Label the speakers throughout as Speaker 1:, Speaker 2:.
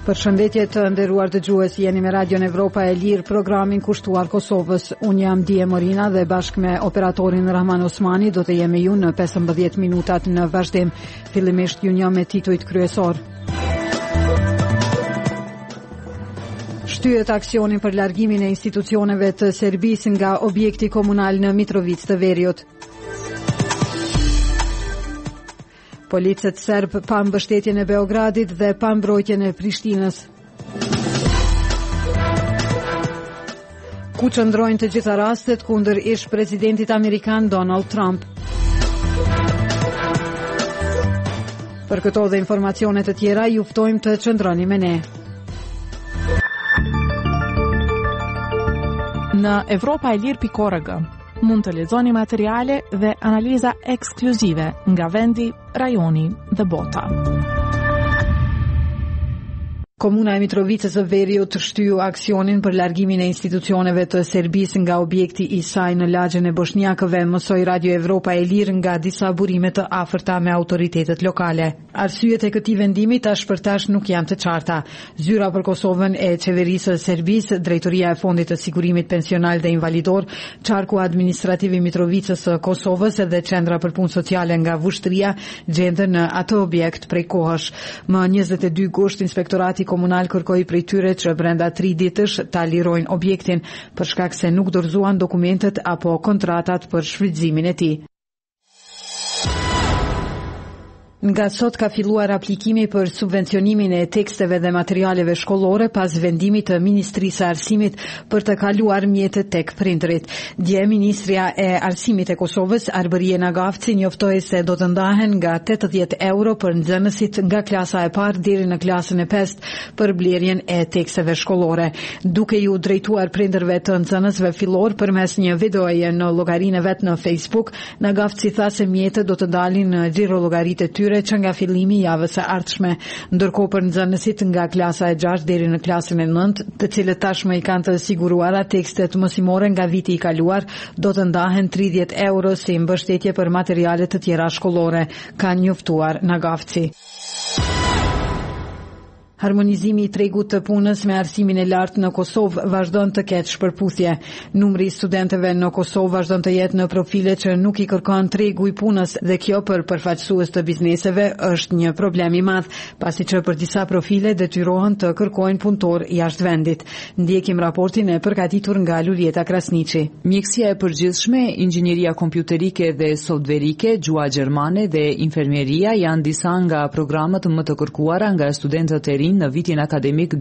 Speaker 1: Përshëndetje të nderuar dëgjues, jeni me Radion Evropa e Lirë, programin kushtuar Kosovës. Unë jam Dije Morina dhe bashkë me operatorin Rahman Osmani do të jemi ju në 15 minutat në vazhdim. Fillimisht ju një me titujt kryesor. Shtyhet aksionin për largimin e institucioneve të Serbisë nga objekti komunal në Mitrovic të Veriut. Policët serb pa mbështetjen e Beogradit dhe pa mbrojtjen e Prishtinës. Ku qëndrojnë të gjitha rastet kundër ish presidentit amerikan Donald Trump. Për këto dhe informacione të tjera ju ftojmë të qëndroni me ne.
Speaker 2: Në Evropaelir.org mund të lexoni materiale dhe analiza ekskluzive nga vendi, rajoni dhe bota.
Speaker 1: Komuna e Mitrovicës së Veriut shtyu aksionin për largimin e institucioneve të Serbisë nga objekti i saj në lagjen e Boshnjakëve, mësoi Radio Evropa e Lirë nga disa burime të afërta me autoritetet lokale. Arsyet e këtij vendimi tash për tash nuk janë të qarta. Zyra për Kosovën e qeverisë së Serbisë, Drejtoria e Fondit të Sigurimit Pensional dhe Invalidor, Qarku Administrativ i Mitrovicës së Kosovës dhe Qendra për Punë Sociale nga Vushtria gjenden në atë objekt prej kohësh. Më 22 gusht Inspektorati Komunal kërkoi prej tyre që brenda 3 ditësh ta lirojnë objektin për shkak se nuk dorëzuan dokumentet apo kontratat për shfrytëzimin e tij. Nga sot ka filluar aplikimi për subvencionimin e teksteve dhe materialeve shkollore pas vendimit të Ministrisë së Arsimit për të kaluar mjetet tek prindërit. Dje Ministria e Arsimit e Kosovës, Arbërie Nagafci, njoftoi se do të ndahen nga 80 euro për nxënësit nga klasa e parë deri në klasën e 5 për blerjen e teksteve shkollore. Duke ju drejtuar prindërve të nxënësve fillor përmes një videoje në llogarinë vet në Facebook, Nagafci tha se mjetet do të dalin në xhirologaritë e tyre që nga fillimi i javës së ardhshme, ndërkohë për nxënësit nga klasa e 6 deri në klasën e 9, të cilët tashmë i kanë të siguruara tekstet mësimore nga viti i kaluar, do të ndahen 30 euro si mbështetje për materiale të tjera shkollore, ka njoftuar Nagafci. Harmonizimi i tregut të punës me arsimin e lartë në Kosovë vazhdon të ketë shpërputhje. Numri i studentëve në Kosovë vazhdon të jetë në profile që nuk i kërkon tregu i punës dhe kjo për përfaqësues të bizneseve është një problem i madh, pasi që për disa profile detyrohen të kërkojnë punëtor jashtë vendit. Ndjekim raportin e përgatitur nga Lulieta Krasniqi.
Speaker 3: Mjekësia e përgjithshme, inxhinieria kompjuterike dhe softverike, gjua gjermane dhe infermieria janë disa nga programet më të kërkuara nga studentët e në vitin akademik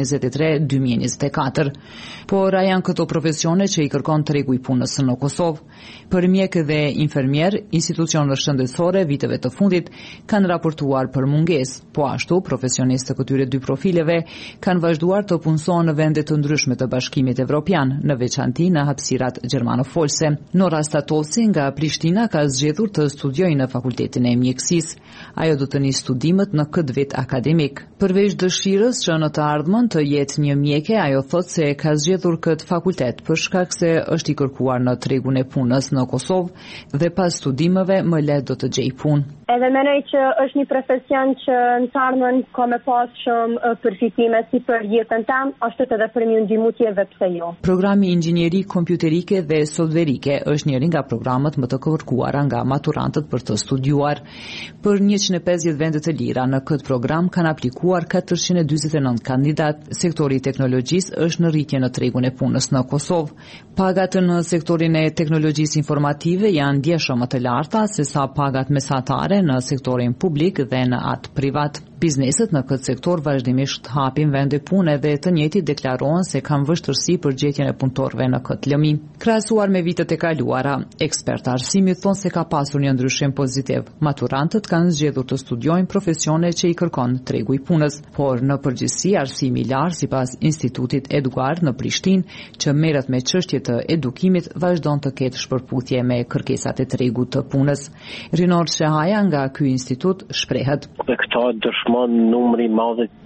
Speaker 3: 2023-2024. Por janë këto profesione që i kërkon tregu i punës në Kosovë. Për mjek dhe infermier, institucionet shëndetësore viteve të fundit kanë raportuar për mungesë, po ashtu profesionistë të këtyre dy profileve kanë vazhduar të punësohen në vende të ndryshme të Bashkimit Evropian, në veçanti në hapësirat gjermanofolse. Nora Statosi nga Prishtina ka zgjedhur të studiojë në Fakultetin e Mjekësisë. Ajo do të nisë studimet në këtë vit akademik. Përveç dëshirës që në të ardhmen të jetë një mjeke, ajo thotë se ka zgjedhur këtë fakultet për shkak se është i kërkuar në tregun e punës në Kosovë dhe pas studimeve më lehtë do të gjej punë.
Speaker 4: Edhe mendoj që është një profesion që në të ardhmen ka me pas shumë përfitime si për jetën tam, ashtu edhe për një ndihmë tjetër pse jo.
Speaker 3: Programi inxhinieri kompjuterike dhe softverike është njëri nga programet më të kërkuara nga maturantët për të studiuar. Për 150 vende të lira në këtë program kanë aplikuar 449 kandidat. Sektori i teknologjisë është në rritje në tregun e punës në Kosovë. Pagat në sektorin e teknologjisë informative janë ndjeshëm më të larta se sa pagat mesatare në sektorin publik dhe në atë privat. Bizneset në këtë sektor vazhdimisht hapin vende pune dhe të njëjtit deklarohen se kanë vështirësi për gjetjen e punëtorëve në këtë lëmi. Krahasuar me vitet e kaluara, ekspertë arsimit thonë se ka pasur një ndryshim pozitiv. Maturantët kanë zgjedhur të studiojnë profesione që i kërkon tregu i punës, por në përgjithësi arsimi i lartë sipas Institutit Eduard në Prishtinë, që merret me çështje të edukimit, vazhdon të ketë shpërputhje me kërkesat e tregut të punës. Rinor Shehaja nga ky institut shprehet:
Speaker 5: Numri i madh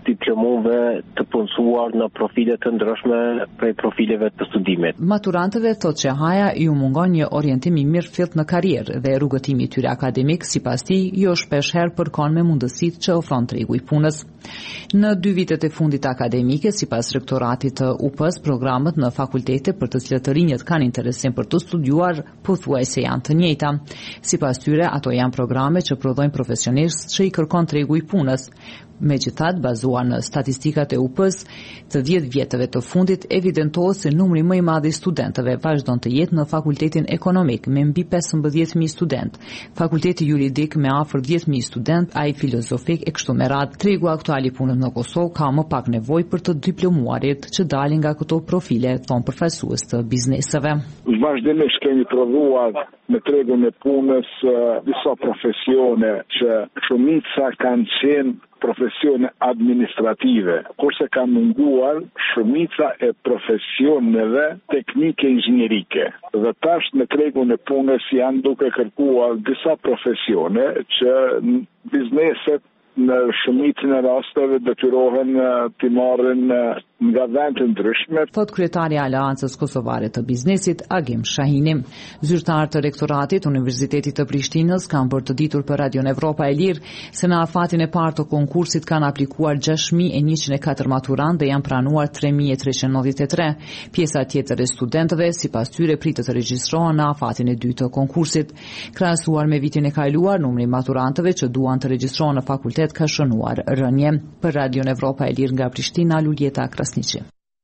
Speaker 5: diplomuve të punësuar në profile të ndryshme prej profileve të studimit.
Speaker 3: Maturantëve thotë që haja ju mungon një orientim i mirëfillt në karrierë dhe rrugëtimi i tyre akademik, sipas tij, jo shpesh herë përkon me mundësitë që ofron tregu i punës. Në 2 vitet e fundit akademike, sipas rektoratit të UP-s, programet në fakultete për të cilët të rinjët kanë interesim për të studiuar pothuajse janë të njëjta. Sipas tyre, ato janë programe që prodhojnë profesionistë që i kërkon tregu i punës. Megjithatë, bazuar në statistikat e UP-s, të 10 vjetëve të fundit evidentohet se numri më i madh i studentëve vazhdon të jetë në fakultetin ekonomik me mbi 15.000 student, fakulteti juridik me afër 10.000 student, ai filozofik e kështu me radhë. Tregu aktual i punës në Kosovë ka më pak nevojë për të diplomuarit që dalin nga këto profile, thon përfaqësues të bizneseve.
Speaker 6: Vazhdimisht kemi prodhuar në tregun e punës disa profesione që shumica kanë qenë profesione administrative, kurse ka munguar shumica e profesioneve teknike inxhinierike. Dhe tash në tregun e punës janë duke kërkuar disa profesione që bizneset në shumicën e rasteve detyrohen të marrin nga vende të ndryshme.
Speaker 3: Thot kryetari i Aleancës Kosovare të Biznesit, Agim Shahini. Zyrtarët të rektoratit Universitetit të Prishtinës kanë bërë të ditur për Radion Evropa e Lirë se në afatin e parë të konkursit kanë aplikuar 6.104 maturantë dhe janë pranuar 3.393. Pjesa tjetër e studentëve, sipas tyre, pritet të regjistrohen në afatin e dytë të konkursit. Krahasuar me vitin e kaluar, numri i maturantëve që duan të regjistrohen në fakultet ka shënuar rënje. Për Radion Evropa e Lirë nga Prishtina, Luljeta Krasniqi.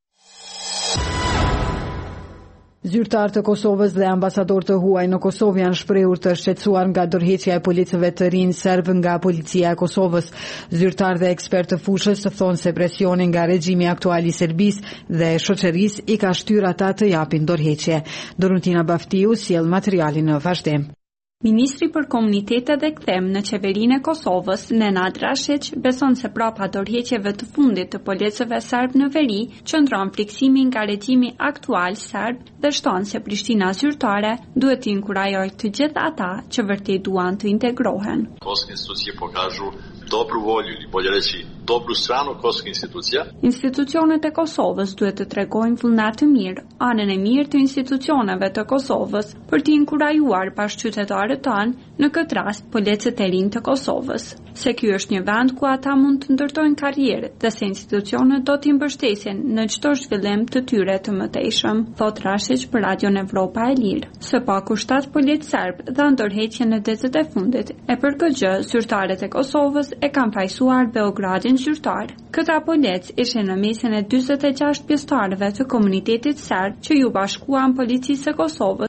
Speaker 1: Zyrtar të Kosovës dhe ambasador të huaj në Kosovë janë shprehur të shqetësuar nga dorëheqja e policëve të rinj serb nga policia e Kosovës. Zyrtar dhe ekspert të fushës thonë se presioni nga regjimi aktual i Serbisë dhe shoqërisë i ka shtyrë ata të japin dorëheqje. Dorutina Baftiu sjell materialin në vazhdim.
Speaker 7: Ministri për Komunitete dhe Kthem në qeverinë e Kosovës, Nenad Rashić, beson se prapa dorëheqjeve të fundit të policëve serb në veri qëndron friksimi nga regjimi aktual serb dhe shton se Prishtina zyrtare duhet të inkurajojë të gjithë ata që vërtet duan të integrohen.
Speaker 8: Kosovske institucije pokažu dobru volju ili bolje reći dobru stranu kosovske institucija.
Speaker 7: Institucionet e Kosovës duhet të tregojnë vullnet të mirë, anën e mirë të institucioneve të Kosovës për të inkurajuar bashkëqytetarët tanë, në këtë rast policët e rinj të Kosovës, se ky është një vend ku ata mund të ndërtojnë karrierë dhe se institucionet do t'i mbështesin në çdo zhvillim të tyre të mëtejshëm, thot Rashić për Radion Evropa e Lirë. Së paku 7 policë serb dhanë dorëheqje në ditët e fundit, e për këtë gjë zyrtarët e Kosovës e kanë fajsuar Beogradin zyrtar. Këta policë ishin në mesin e 46 pjesëtarëve të komunitetit serb që ju bashkuan policisë së Kosovës